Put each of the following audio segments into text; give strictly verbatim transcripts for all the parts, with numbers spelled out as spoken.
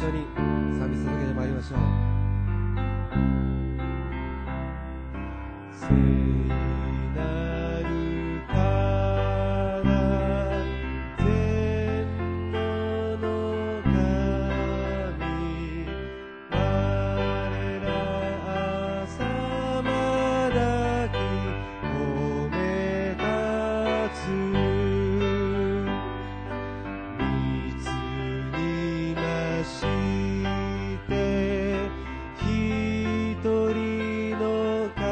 緒に賛美捧げてまいりましょう。聖なるから全能の神、我ら朝まだき褒め立つ。御津に増して一人の神、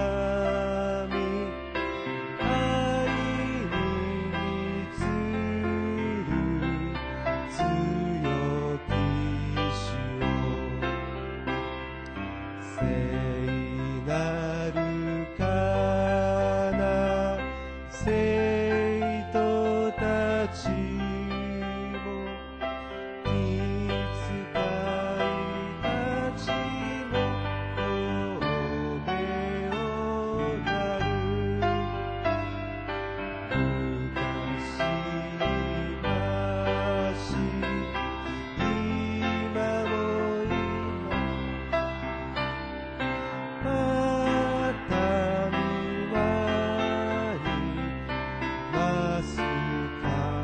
愛に満ちる強き主よ。聖なるかな生徒たちも御使いたちも褒めをなる。昔々今も今また未来増す神、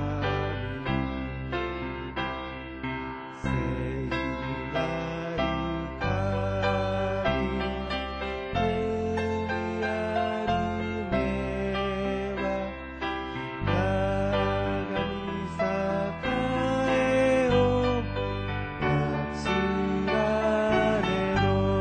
聖なる神、海ある目は長に栄えを祭られろ。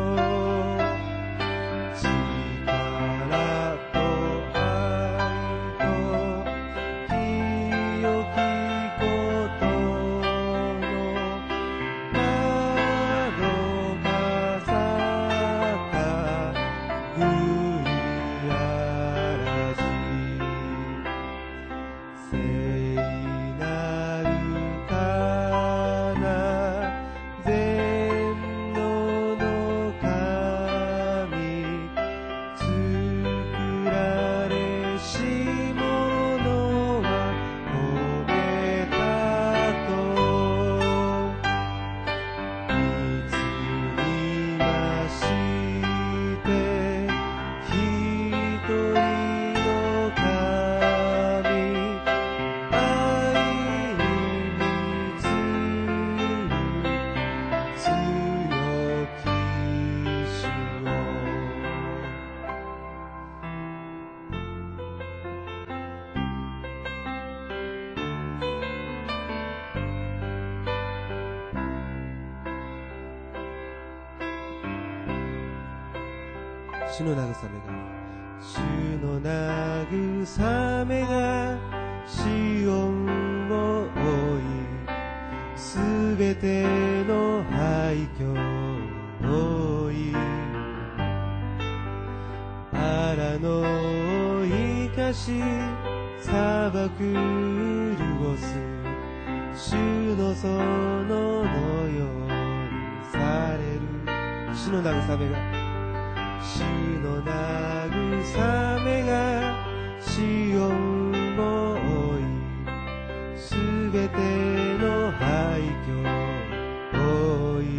力と愛と清きことのまどかさった悔いあらし。聖なるかな全能の神、作られし者は褒めたと。御津に増して一人の神、愛に満ちる強き主よ。主の慰めが主の慰めがシオンを覆い、すべての廃墟を覆い、荒野を生かし砂漠潤す。主の園のようにされる。主の慰めが主の慰めがシオンを覆い、すべての廃墟を覆い、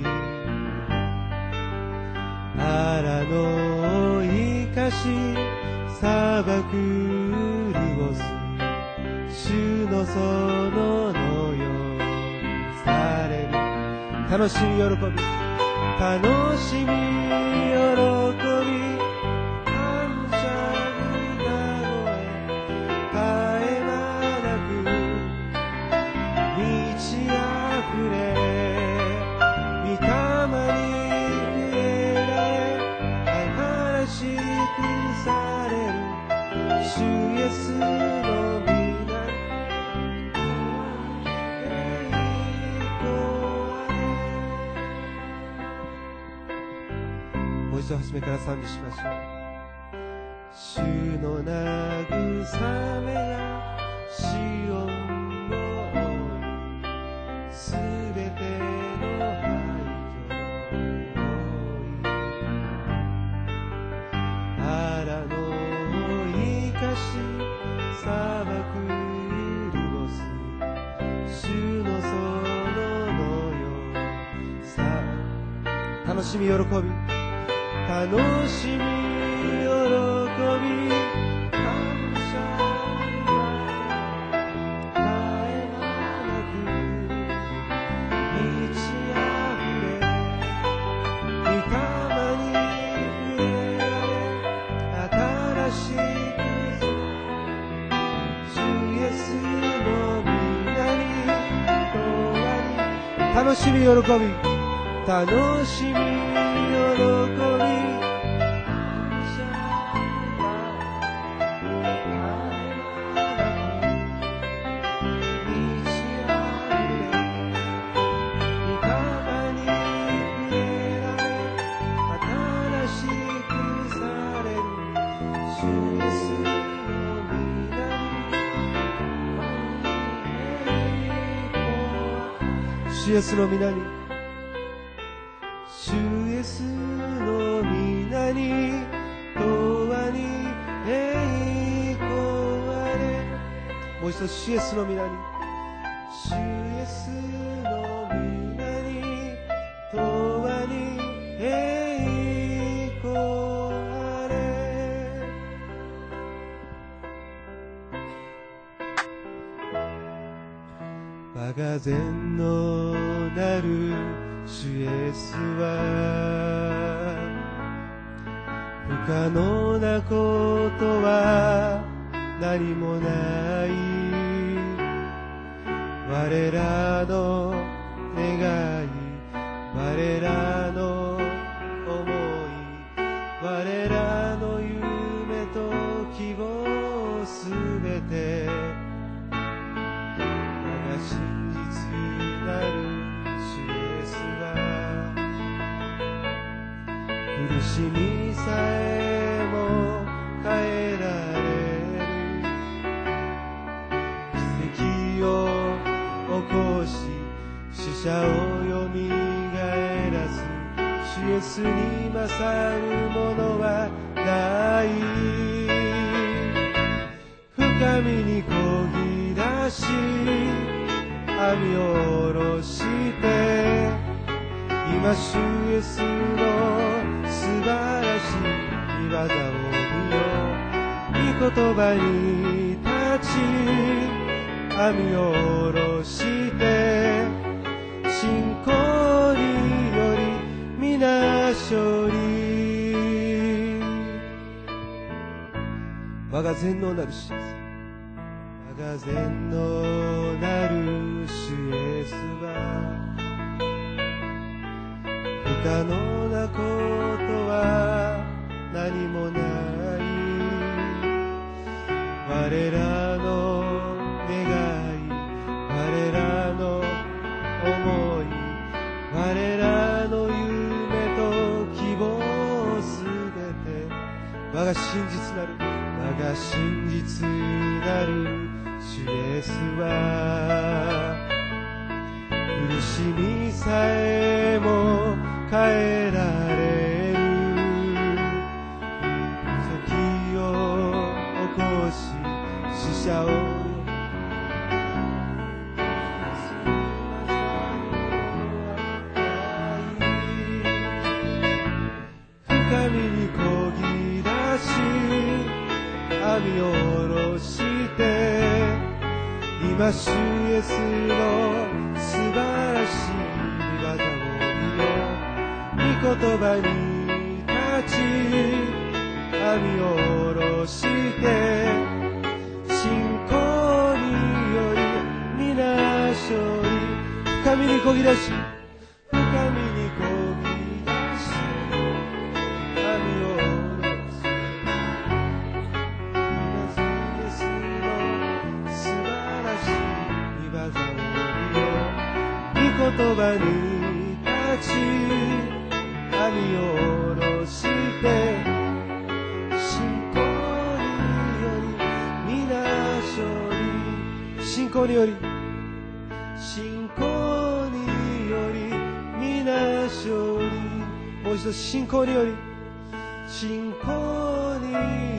荒野を生かし砂漠潤す。主の園のようにされる。楽しみ喜び楽しみ喜び感謝歌声絶え間なく満ちあふれ、御霊に触れられ愛晴らしくされる。主イエスの御もう一度初めから賛美しましょう。主の慰めがシオンを覆い、すべての廃墟を覆い、荒野を生かし砂漠潤す。主の園のようさしみ喜び楽しみ喜び感謝絶え間なく満ち溢れ御霊に触れられ新しく主イエスの皆に楽しみ喜び楽しみ喜び主イエスの皆に主イエスの皆に永遠に栄光あれもう一度主イエスの皆に主イエスの皆に永遠に栄光あれ我が善のなる主イエスは不可能なことは何もない我らの願い我らの思い我らの夢と希望すべて我が真実なる苦しみさえも変えられる奇跡を起こし死者をよみがえらす主イエスに勝るものはない深みにこぎ出し網を下ろして今主イエスの素晴らしい技を見よ御言葉に立ち網を下ろして信仰により皆勝利我が全能なる主イエス我が全能なる主イエスは不可能なことは何もない我らの願い我らの思い我らの夢と希望すべて我が真実なる我が真実なる主イエスは苦しみさえも変えられる時を起こし死者を深みにこぎ出し網を下ろして今主イエスの素晴らしい技を見よ御言葉に立ち網を下ろして信仰により皆勝利深みにこぎ出し深みにこぎ出し網を下ろす今主イエスの素晴らしい技を見よ御言葉に立ち網を下ろして信仰により皆勝利信仰により信仰により皆勝利もう一度信仰により信仰により